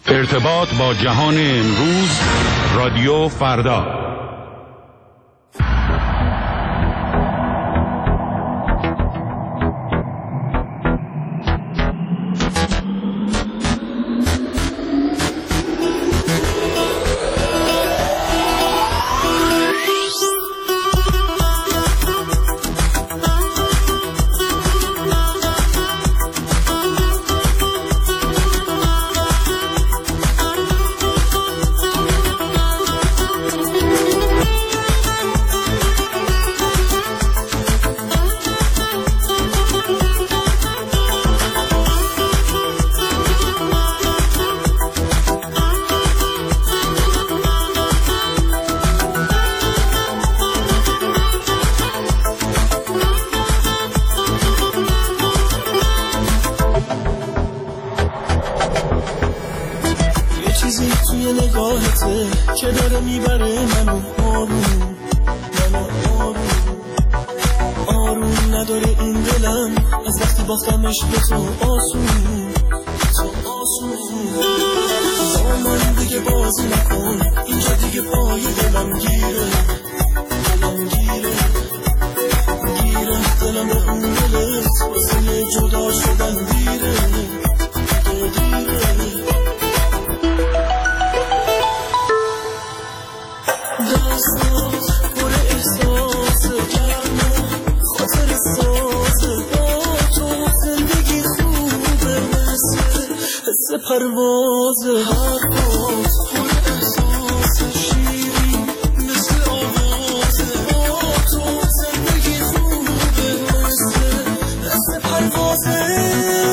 ارتباط با جهان امروز، رادیو فردا. که داره میبره منو آروم نداره این دلم از وقتی باختمش به تو آسون با من دیگه بازی نکن، اینجا دیگه پای دلم گیره دلم به اون دلت واسه جدا شدن دیره دستات پر احساس گرمه، خاطر سازه با تو زندگی خوبه، مثل حس پروازه، حرفات پر احساس شیرین مثل آوازه، با تو زندگی خوبه، مثل حس پروازه.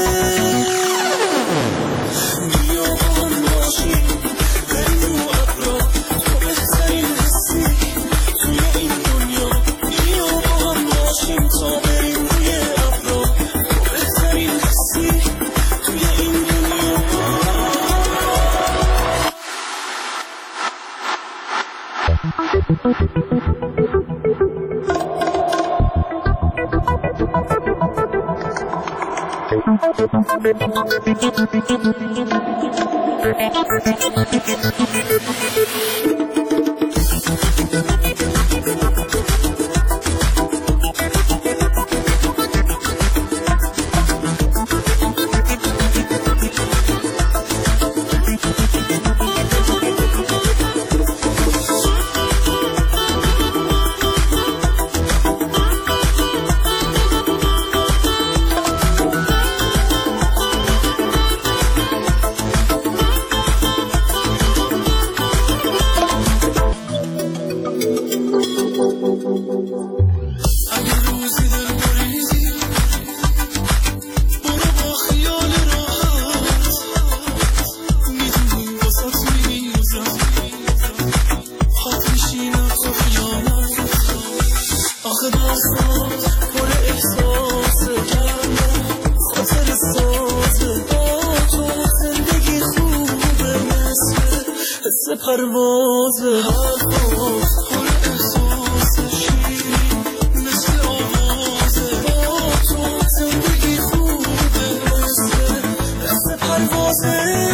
پروازه حرفات پر احساس شیرین مثل آوازه، با تو زندگی خوبه، مثل حس پروازه.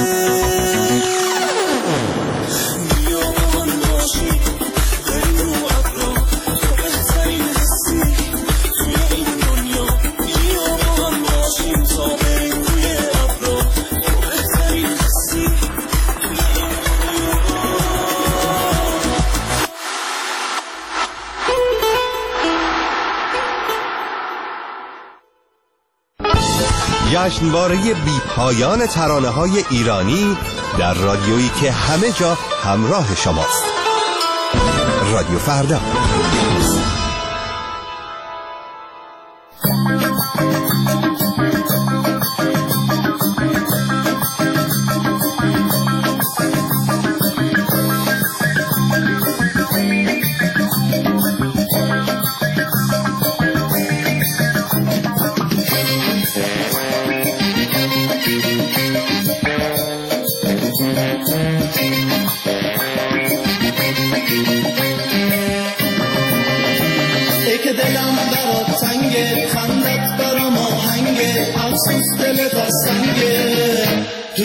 بیا با من باشی بریم رو ابرا، تو بهترین حسی توی این دنیا، بیا با من باشیم تا بریم روی ابرا، تو بهترین حسی. جشنواره بی پایان ترانه‌های ایرانی در رادیویی که همه جا همراه شماست. رادیو فردا.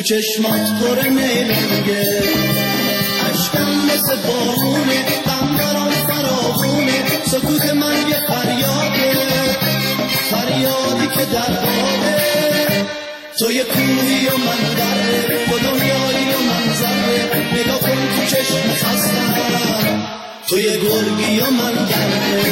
چشمات پر نیرنگه، عشقم مثل بارونه، غم برام فراوونه، سکوت من یه فریاده، فریادی که در باده. تو یه کوهی و من دره، تو دنیایی و من ذره، نگاه کن تو چشم خستم، تو یه گرگی و من دره.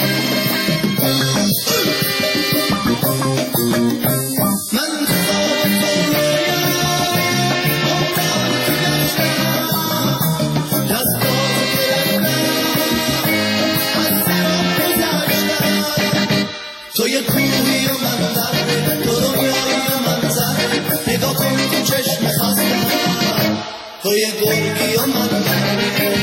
تو یه کوهی و من دره، تو دنیایی و من ذره، نگاه کن تو چشم خستم، تو یه گرگی و من دره.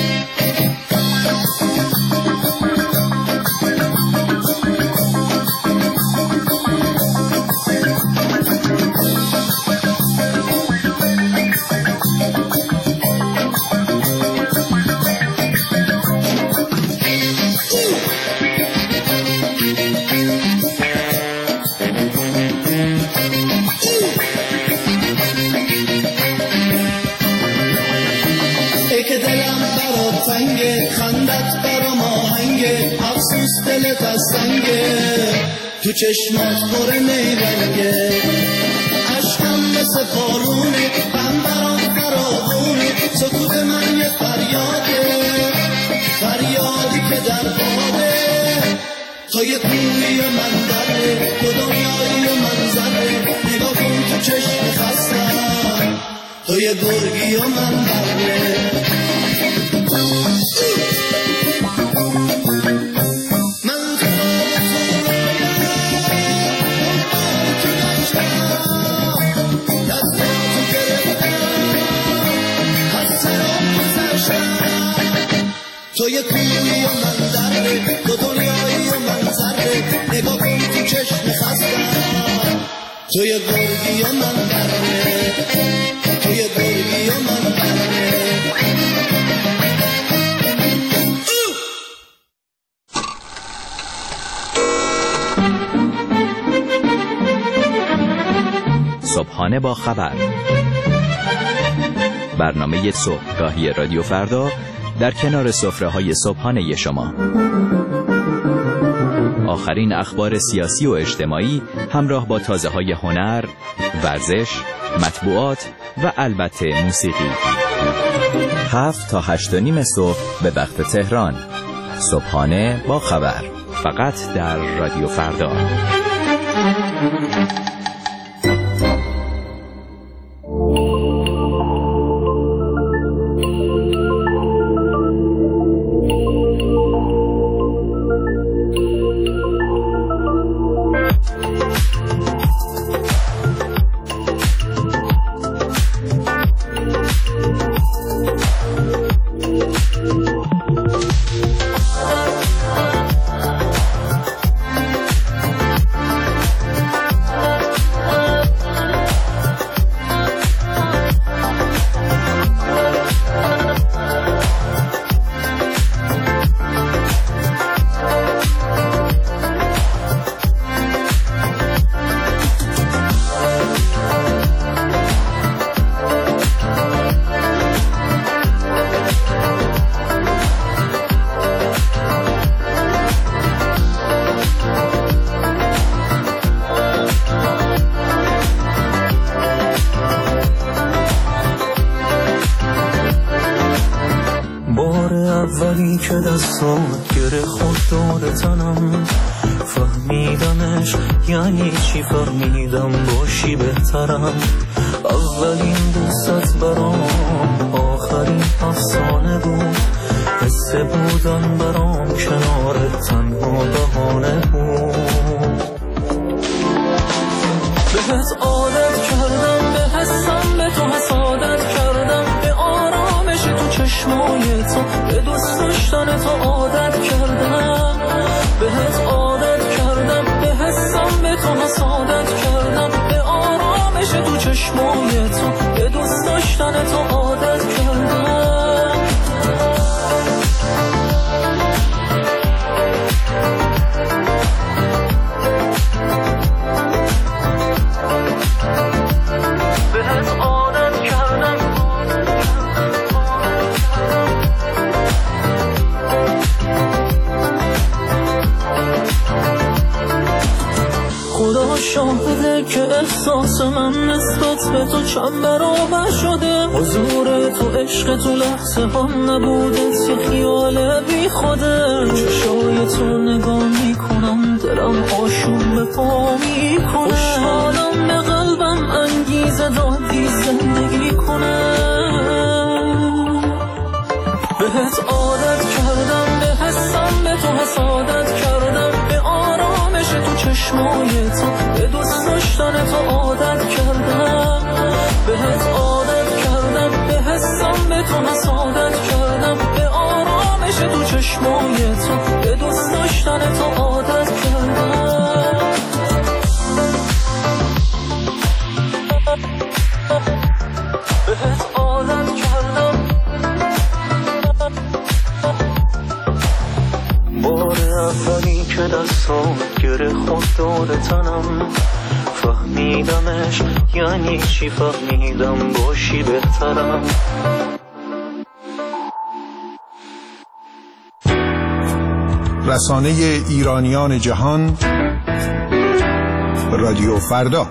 خندت برام آهنگه، افسوس دلت از سنگه، تو چشمات پر نیرنگه، عشقم مثل بارونه، غم برام فراوونه، سکوت من یه فریاده، فریادی که در باده. تو یه کوهی و من دره، تو دنیایی و من ذره، نگاه کن تو چشم خستم، تو یه گرگی و من دره. تو یه کوهی و من دره، تو دنیایی و من ذره، نگاه کن تو چشم خستم، تو یه گرگی و من دره، تو یه گرگی و من دره. صبحانه با خبر، برنامه صبحگاهی رادیو فردا در کنار سفره‌های صبحانه شما. آخرین اخبار سیاسی و اجتماعی همراه با تازه‌های هنر، ورزش، مطبوعات و البته موسیقی. 7 تا 8:30 صبح به وقت تهران. صبحانه با خبر، فقط در رادیو فردا. اولی که دستات گره خود دور تنم، فهمیدمش یعنی چی، فهمیدم باشی بهترم. اولین دوستت برام آخرین افسانه بود، حس بودن برام کنارت تنها بهانه بود. بهت عادت کردم، به حسم به تو حسادت کردم، به آرامش تو چشمای تو، به دوست داشتن تو عادت کردم. بهت عادت کردم، به حسم به تو حسادت کردم، به آرامش تو چشمای تو، به دوست داشتن تو عادت کردم. واسه من نسبت به تو چند برابر شده. حضور تو عشق تو لحظه هم نبوده، یه خیال بی خوده. چشای تو نگاه میکنم دلم آشوب به پا میکنه. خوشحالم به قلبم انگیزه دادی زندگی کنه. بهت عادت کردم، به حسم به تو حسادت کردم، به آرامش تو چشمای تو، به دوست داشتن تو عادت کردم. بهت عادت کردم، به حسم به تو حسادت کردم، به آرامش تو چشمای تو، به دوست داشتن تو عادت کردم. بهت عادت کردم. بار اولی که دستان گره خود دور تنم، فهمیدمش یعنی چی، فهمیدم باشی بهترم. رسانه ایرانیان جهان، رادیو فردا.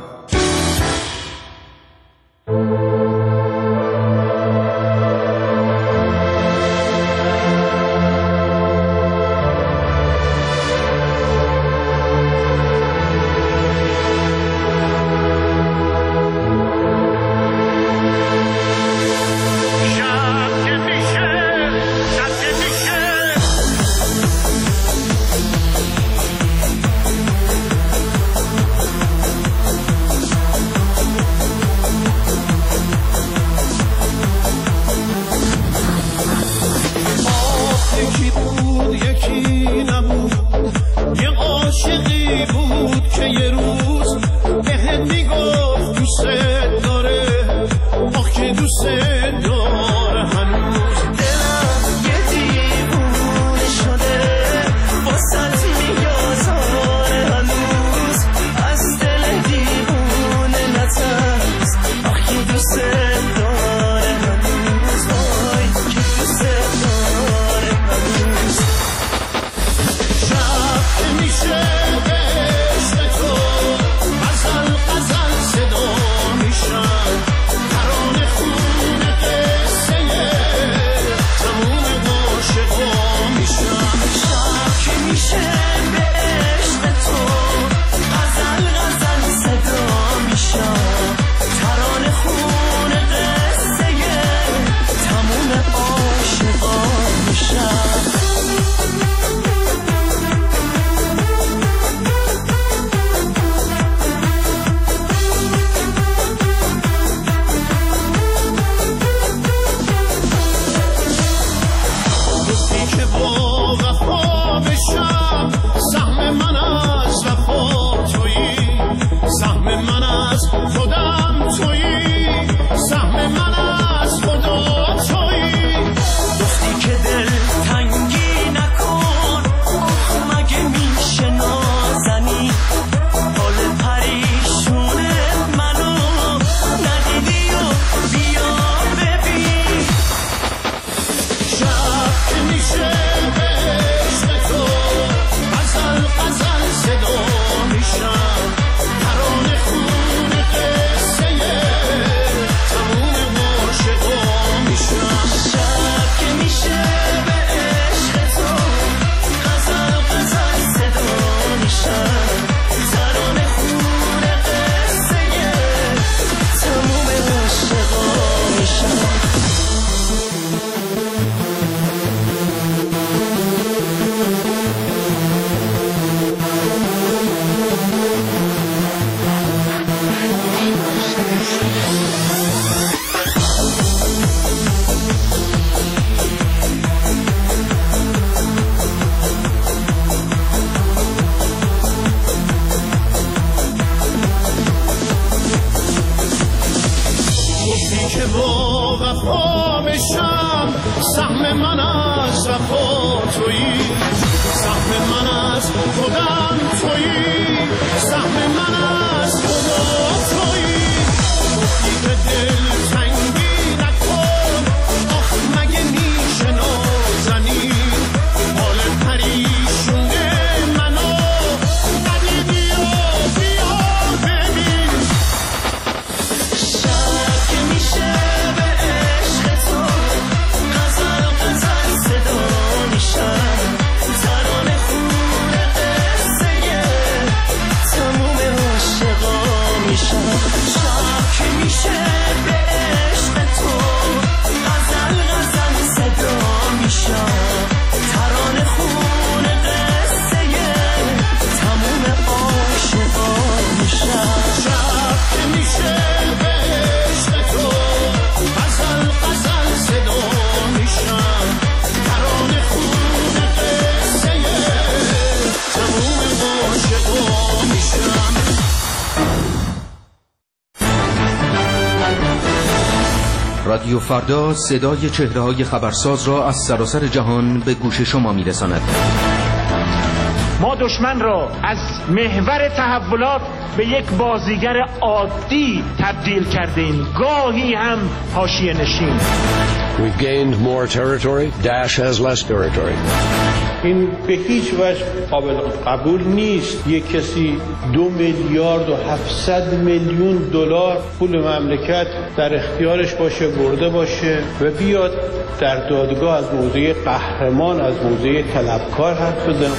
رادیو فردا صدای چهره‌های خبرساز را از سراسر جهان به گوش شما می‌رساند. ما دشمن را از محور تحولات به یک بازیگر عادی تبدیل کردیم، گاهی هم حاشیه نشین. We've gained more territory. Daesh has less territory. این به هیچ وجه قابل قبول نیست یک کسی 2,700,000,000 دلار پول مملکت در اختیارش باشه، برده باشه و بیاد در دادگاه از موضع قهرمان، از موضع طلبکار حرف بزنه.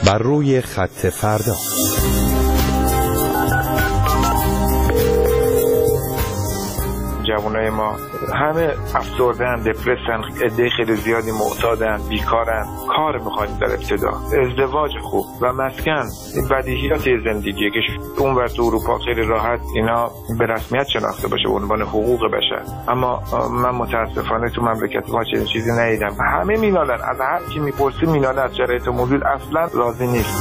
بر روی خط فردا. جوانای ما همه افسردن، دپرسن، عده خیلی زیادی معتادن، بیکارن، کار میخوایم در ابتدا، ازدواج خوب و مسکن، بدیهیات زندگی که اونور تو اروپا خیلی راحت اینا به رسمیت شناخته باشه به عنوان حقوق بشر، اما من متاسفانه تو مملکت ما چنین چیزی ندیدم. همه مینالن، از هر کی میپرسی مینالن، از شرایط موجود اصلا راضی نیست.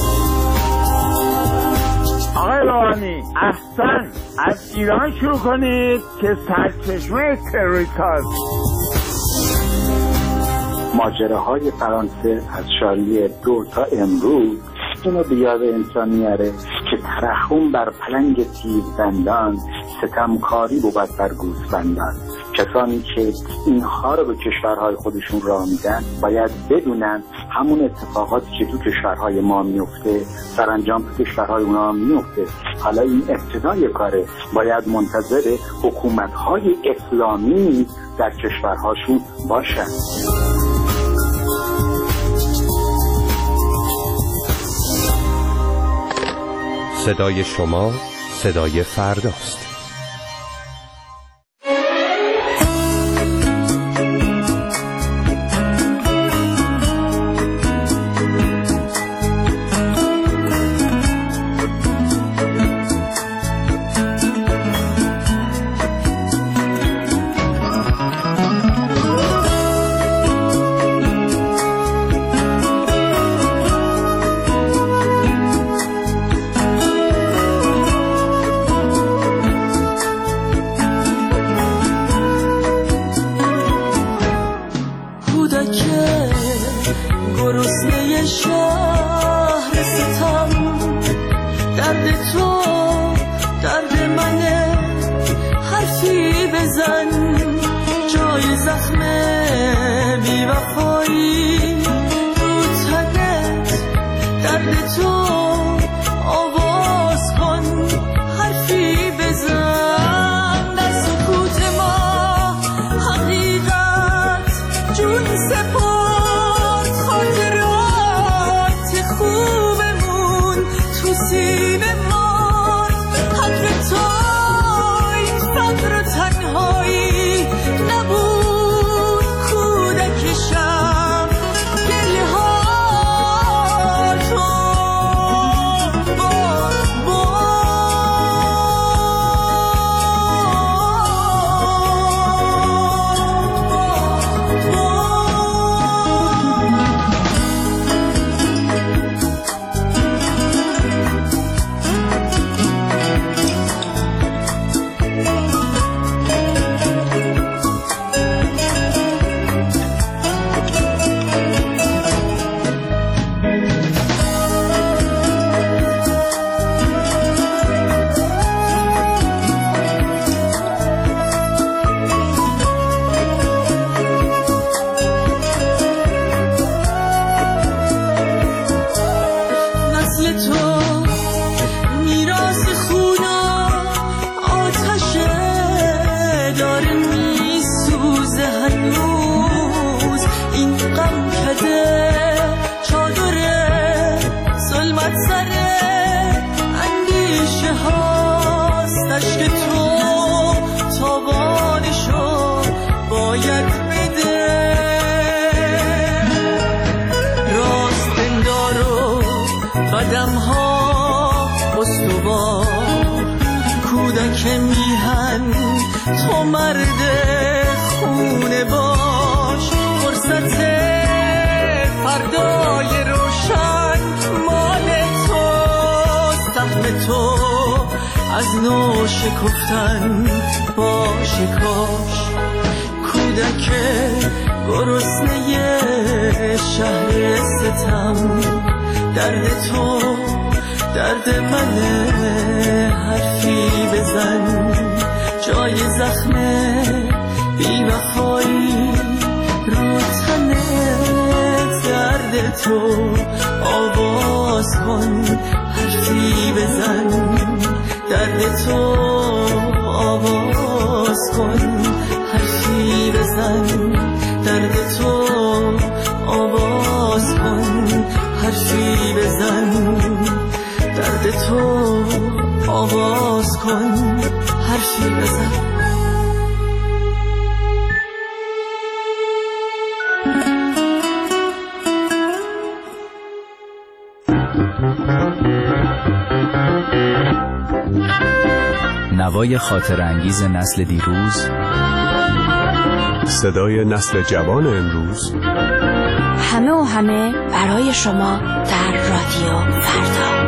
آقای روحانی احسن از ایران شروع کنید که سرچشمه تروریست‌هاست. ماجراهای فرانسه از شاریه 2 تا امروز اینو به یاد انسان میاره که ترحم بر پلنگ تیربندان، ستمکاری بود بر گوسفندان. کسانی که اینها رو به کشورهای خودشون راه میدن باید بدونن همون اتفاقاتی که تو کشورهای ما میفته سرانجام تو کشورهای اونا میفته. حالا این ابتدای کاره، باید منتظر حکومت‌های اسلامی در کشورهاشون باشن. صدای شما صدای فرداست. تو مرد خونه باش، فرصت فردای روشن مال تو، سهم تو از نو شکفتن باشه کاش. کودک گرسنه شهر ستم، درد تو درد منه، حرفی بزن جای زخم بی وفایی رو تنه، درد تو آواز کن حرفی بزن، درد تو آواز کن حرفی بزن، درد تو آواز کن حرفی بزن. حرفی بزن. نوای خاطر انگیز نسل دیروز، صدای نسل جوان امروز، همه و همه برای شما در رادیو فردا.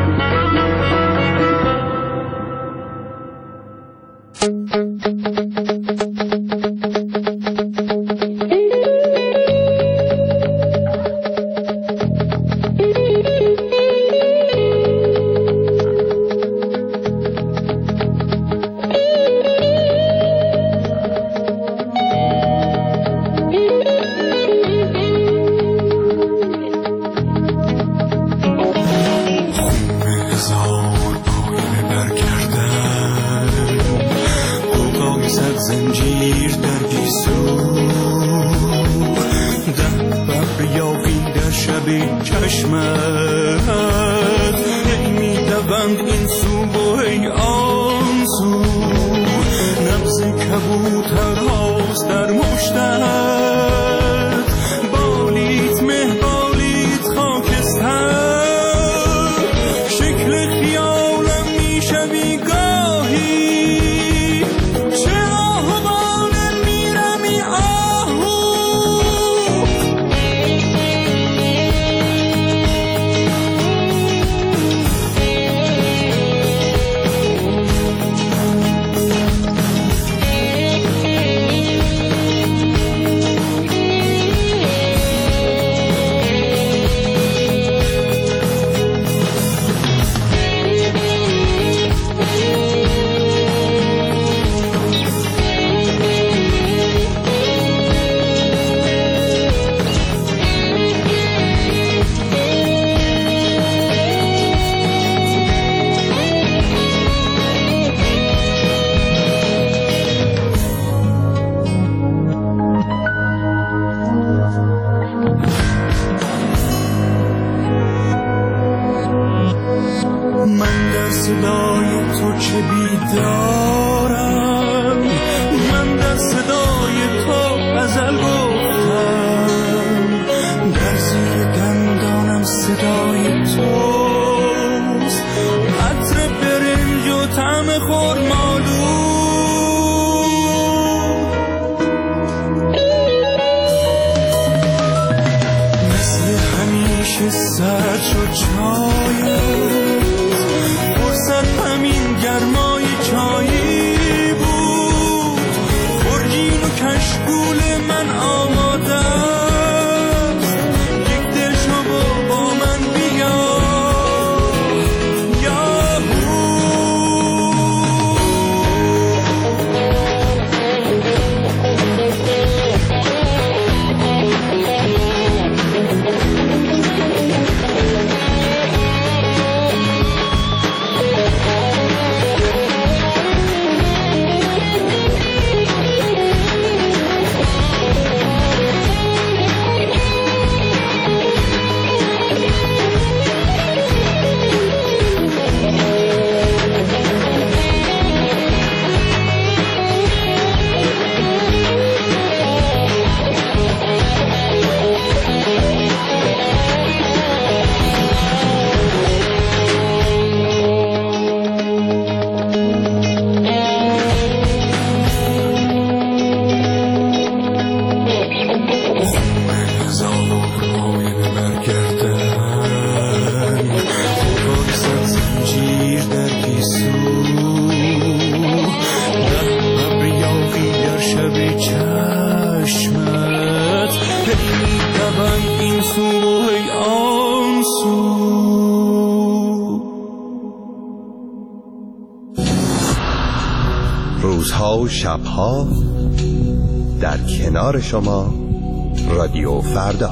روزها و شبها در کنار شما رادیو فردا.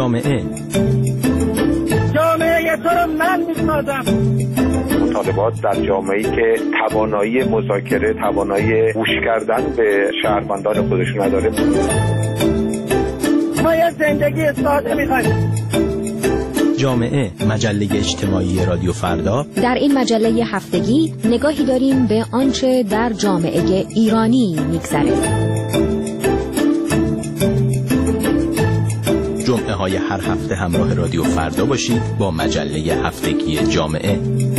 جامعه تو رو من میسازم. مطالبات در جامعه‌ای که توانایی مذاکره، توانایی گوش کردن به شهروندان خودش نداره. ما یه زندگی ساده می‌خوایم. جامعه، مجله اجتماعی رادیو فردا. در این مجله هفتگی نگاهی داریم به آنچه در جامعه ایرانی می‌گذره. جمعه های هر هفته همراه رادیو فردا باشید با مجله هفتگی جامعه.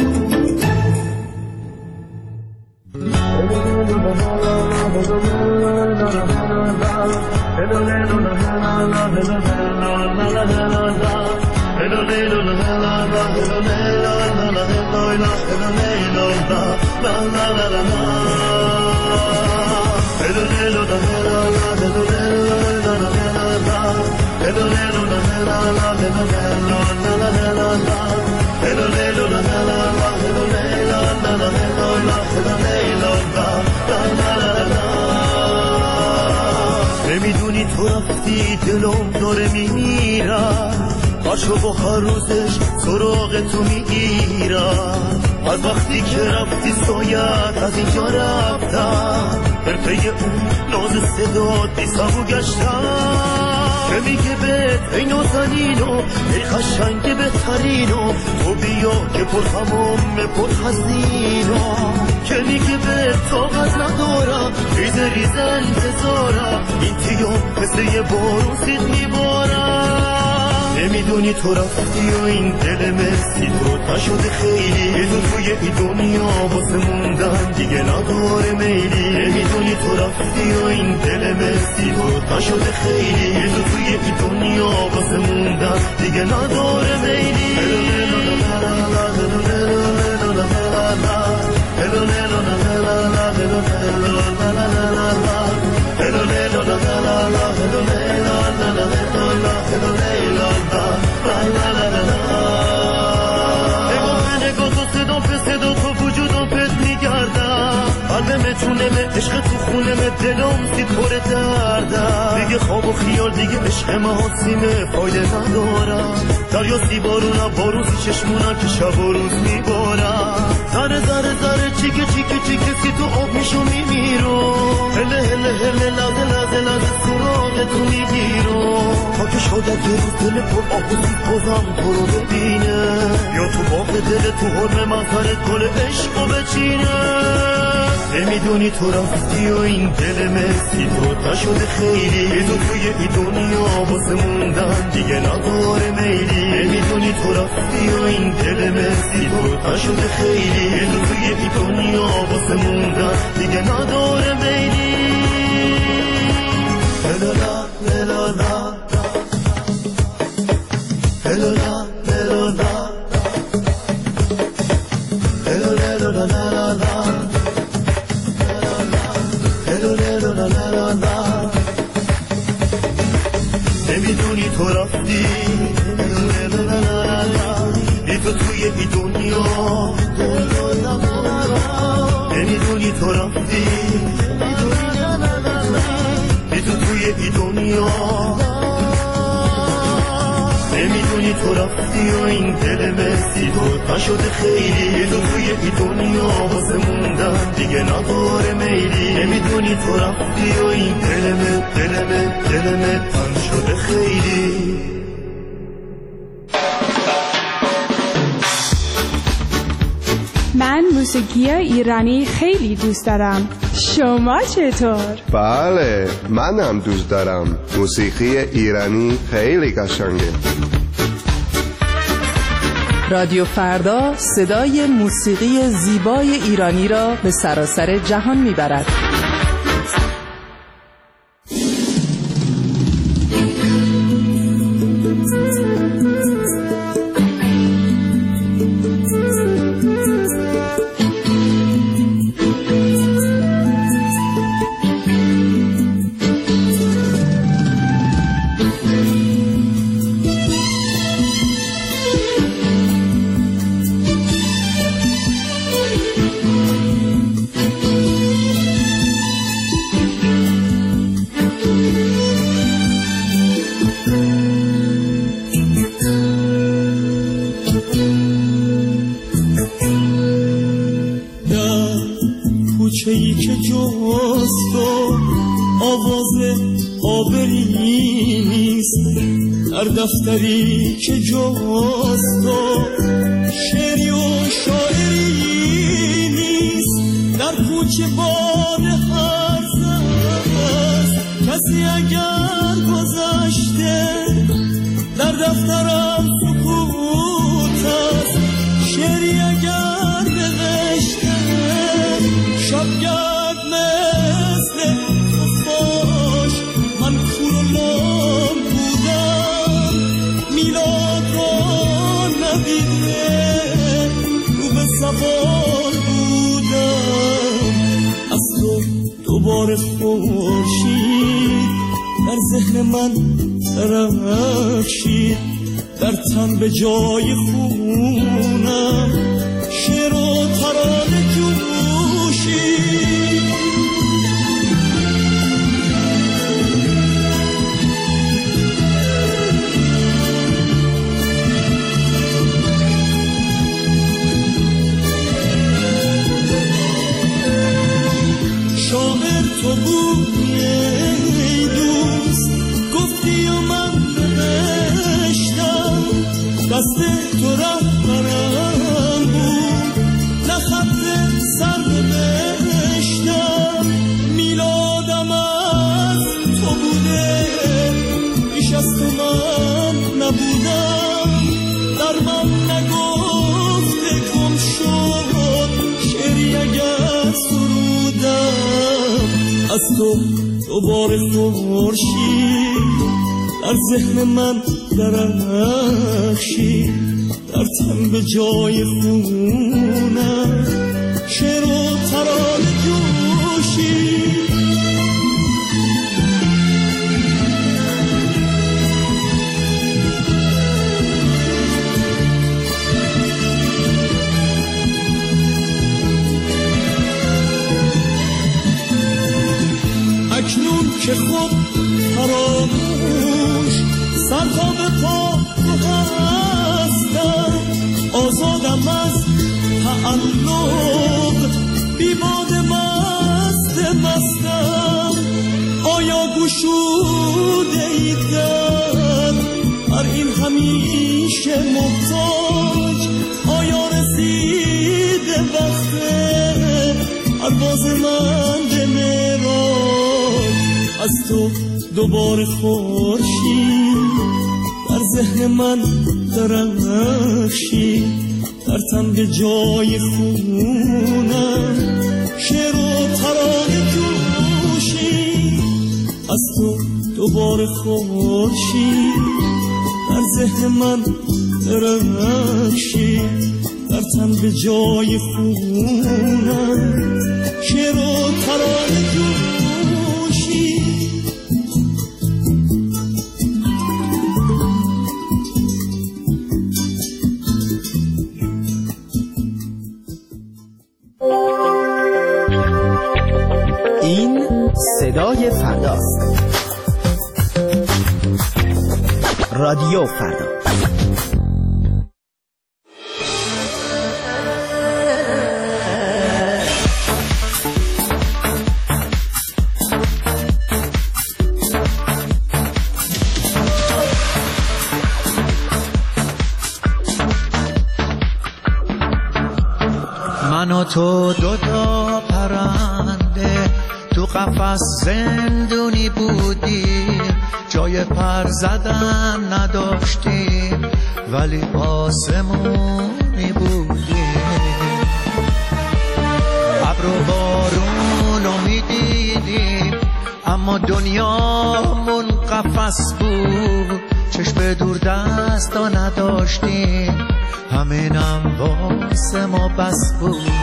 نمیدونی تو رفتی دلم داره میمیرم، هاشو با هر روزش سراغ تو میگیرم. از وقتی که رفتی سایت از اینجا رفتم، در پی اون ناز صدات بی صبو گشتم که میگه بهت ای نازنینو ای خشنگ بهترینو تو بیا که پر هموم پر خزینو که میگه بهت طاقت ندارم ریزه ریزه انتظارم این تیام مثل یه بارون سید میبارم. نمیدونی تو رفتی و این دل مسی تو نشده خیلی تو توی این دنیا واسه موندن دیگه نداره میلی. نمیدونی تو رفتی و این دل مسی تو نشده خیلی تو توی این دنیا واسه موندن دیگه نداره میلی. قلبم عشق تو خونم دلم سی پر دردم دیگه خواب و خیال دیگه عشق محاسیمه فایده ندارم. دریا سی بارونم باروزی چشمونم که شب و روز میبارم. ذره ذره ذره چیکه چیکه چیکه سی تو آب میشو میمیرو هله هله هله لحظه لحظه لحظه سراغ تو میگیرو تا که شاید یه روز دل پر آب و سی بازم تو رو ببینه یا تو باغ دل تو حرم منظرت گل عشقو بچینه. نمیدونی تو رفتی و این دل مسی تو نشده خیلی تو توی این دنیا واسه موندن دیگه نداره میلی. نمیدونی تو رفتی و این دل مسی تو نشده خیلی تو توی این دنیا واسه موندن دیگه نداره میلی. هلالا هلالا هلالا نمیدونی تو رفتی ای تو توی ای دنیا نمیدونی تو رفتی ای تو توی ای دنیا نمیدونی تو رفتی و این دل مسی تو نشده خیلی تو توی ای دنیا واسه موندن دیگه نداره میلی. نمیدونی تو رفتی و این دلمه تن شده خیلی. من موسیقی ایرانی خیلی دوست دارم. شما چطور؟ بله منم دوست دارم. موسیقی ایرانی خیلی قشنگه. رادیو فردا صدای موسیقی زیبای ایرانی را به سراسر جهان میبرد. کوچه‌ای که جز تو آواز آبری نیست، در دفتری که جز تو شعری و شاعری نیست، در کوچه باد هرز است کسی اگر گذشته، در دفترم سکوت است شعری اگر نوشته، شبگرد مثل خفاش من کور و لام بودم، میلاد را ندیده رو به سوار بودم، از تو دوباره خورشید در ذهن من درخشید، در تن به جای خونم شعر و ترانه جوشید. شاعر تو بودی ای دوست، گفتی و من نوشتم، دست تو رهبرم بود نه خط سر نوشتم، میلادم از تو بوده بیش از تو من نبودم، در من نگفته گم شد شعری اگر سرودم، از تو دوباره خورشید در ذهن من درخشید، در تن به جای خونم شعر و ترانه جوشید. اکنون که خود فراموش سرتا به پا تو هستم، آزادم از تعلق بیباد مستم، آیا گشوده ای در هر این همیشه محتاج، آیا رسیده وقت پرواز من به معراج، از تو دوباره خورشید در ذهن من درخشید، در تن به جای خونم شعر و ترانه جوشید، از تو دوباره خورشید در ذهن من درخشید، در تن به جای خونم شعر و ترانه جوشید. این صدای فرداست. رادیو فردا. من و تو دوتا پرنده تو قفس زندونی بودیم، جای پر زدن نداشتیم ولی آسمونی بودیم، ابر و بارونو میدیدیم اما دنیامون قفس بود، چشم دور دستا نداشتیم همینم واسه ما بس بود،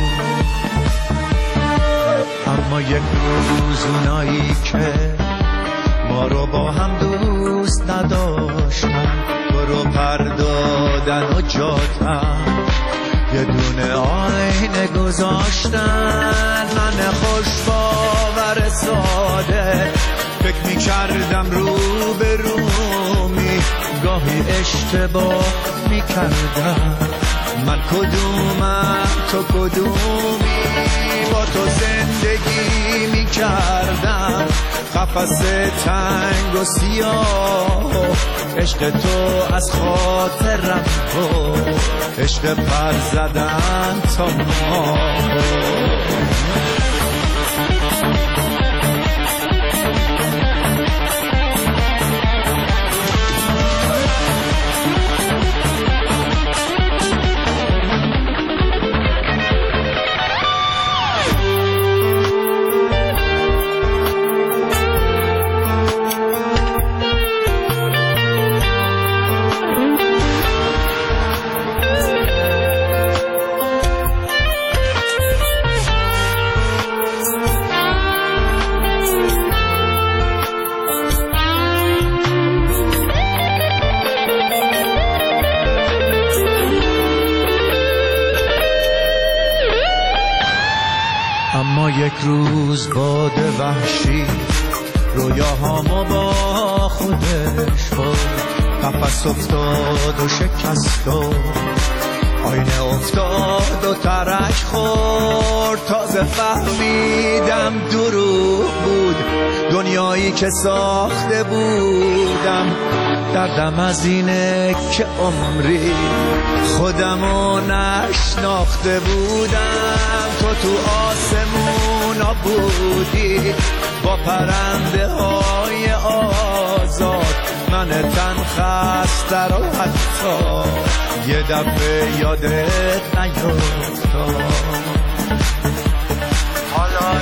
اما یک روز اونایی که ما رو با هم دوست نداشتن برو پردادن و جاتن، یه دونه آینه گذاشتن، من خوش باور ساده فکر میکردم رو به رومی، گاهی اشتباه میکردم من کدومم تو کدومی، با تو زندگی می کردم قفس تنگ و سیاه، عشق تو از خاطرم تو، عشق پر زدن تا ما. اما یک روز باد وحشی رویاهامو با خودش برد، قفس افتاد و شکست و آینه افتاد و ترک خورد. تازه فهمیدم دروغ بود دنیایی که ساخته بودم، دردم از اینه که عمری خودمو نشناخته بودم. تو آسمونا بودی با پرنده های آزاد، من تن خسته رو حتی یه دفعه یادت نیفتاد. حالا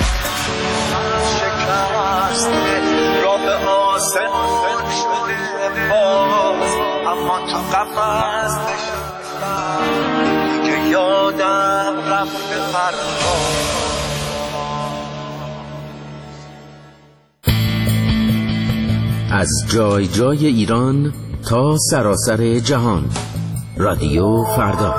شکسته را به آسمون شده باز، اما تو قفس نشستم که یادم رفته پرواز. از جای جای ایران تا سراسر جهان، رادیو فردا.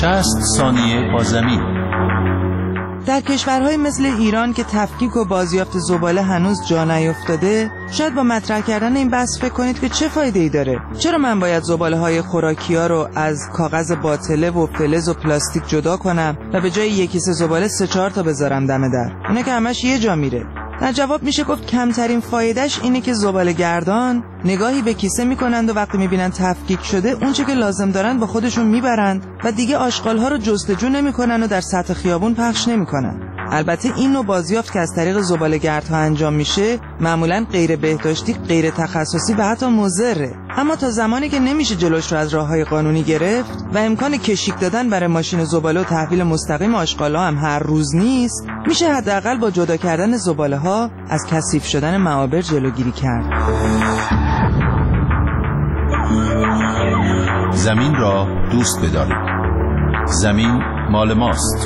60 ثانیه با زمین. در کشورهای مثل ایران که تفکیک و بازیافت زباله هنوز جا نیفتاده، شاید با مطرح کردن این بحث فکر کنید که چه فایده‌ای داره؟ چرا من باید زباله‌های خوراکی‌ها رو از کاغذ باطله و فلز و پلاستیک جدا کنم و به جای یک کیسه زباله 3-4 تا بذارم دم در؟ اینا که همش یه جا میره. در جواب میشه گفت کمترین فایدهش اینه که زباله‌گردان نگاهی به کیسه میکنند و وقتی میبینن تفکیک شده اونچه که لازم دارن با خودشون میبرند و دیگه آشغال‌ها رو جستجو نمیکنن و در سطح خیابون پخش نمیکنن. البته این نوع بازیافت که از طریق زباله‌گردها انجام میشه معمولاً غیر بهداشتی، غیر تخصصی و حتی مضره. اما تا زمانی که نمیشه جلوش رو از راه‌های قانونی گرفت و امکان کشیک دادن برای ماشین زباله و تحویل مستقیم آشغال‌ها هم هر روز نیست، میشه حداقل با جدا کردن زباله‌ها از کثیف شدن معابر جلوگیری کرد. زمین را دوست بدارید. زمین مال ماست.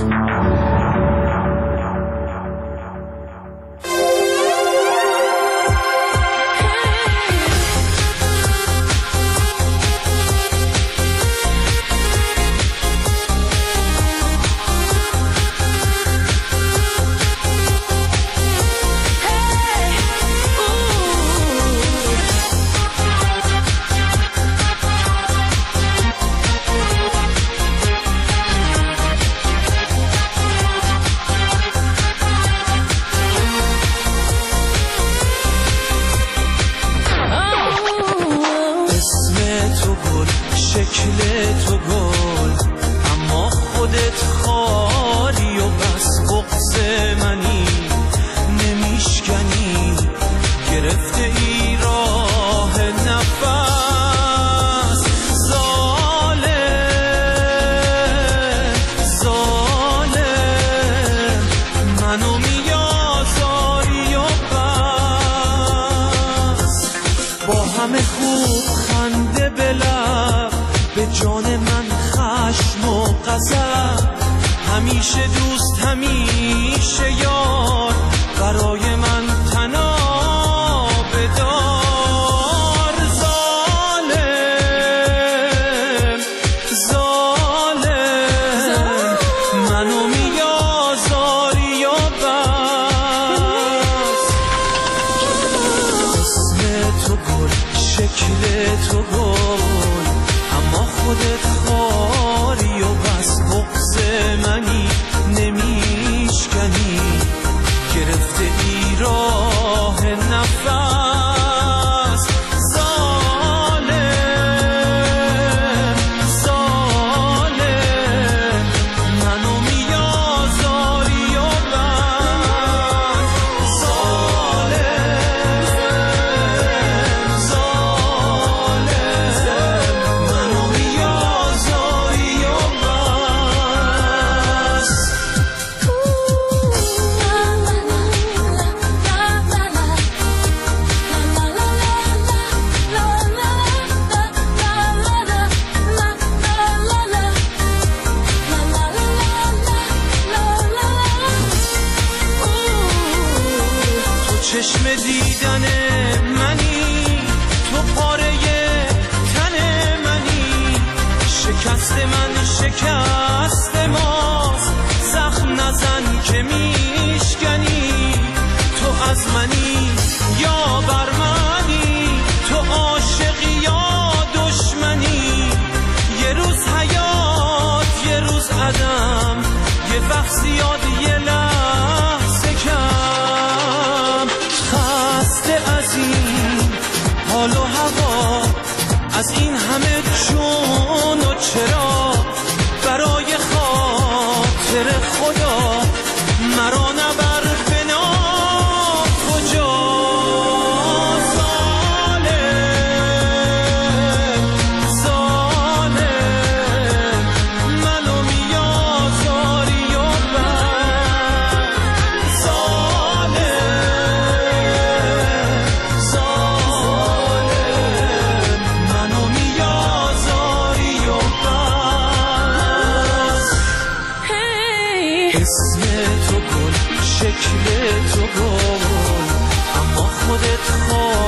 همیشه دوست همیشه یار برای من تنها بدار. ظالم ظالم منو میازاری و بس. اسم تو گل شکل تو گل اما خودت خاری و بس. بغض منی نمیشکنی گرفته ای راه نفس. ظالم ظالم منو میازاری و بس. ظالم ظالم منو میازاری و بس. چشم دیدن منی تو پاره تن منی. شکست من شکست ماست زخم نزن که میشکنی. تو از منی یا بر منی تو عاشقی یا دشمنی. یه روز حیات یه روز عدم یه وقت زیاد یه لحظه کم. خسته از این حال و هوا از این همه جون و چرا برای خاطر خدا مرا نبر بنا کجا. ظالم ظالم منو میازاری و بس. ظالم ظالم منو میازاری و بس. اسم تو گل شکل تو گل اما خودت